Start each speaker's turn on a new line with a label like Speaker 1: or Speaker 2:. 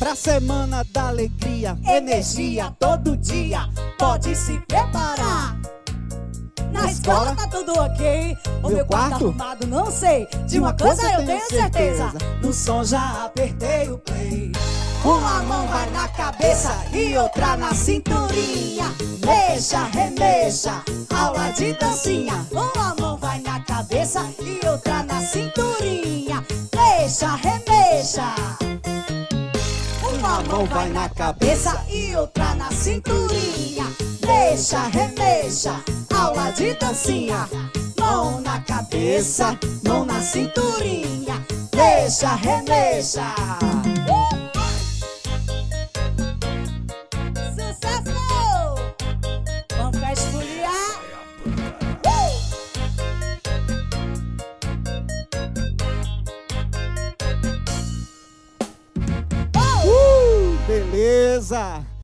Speaker 1: Pra semana da alegria, energia todo dia, pode se preparar.
Speaker 2: Na escola tá tudo ok, o meu quarto arrumado não sei. De uma coisa eu tenho certeza,
Speaker 1: no som já apertei o play. Uma mão vai na cabeça e outra na cinturinha. Mexa, remexa, aula de dancinha.
Speaker 2: Uma mão vai na cabeça e outra na cinturinha. Mexa, remexa.
Speaker 1: Uma mão vai na cabeça e outra na cinturinha. Mexa, remexa, aula de dancinha. Mão na cabeça, mão na cinturinha. Mexa, remexa.
Speaker 2: Sucesso! Vamos pra esfoliar.
Speaker 1: Beleza!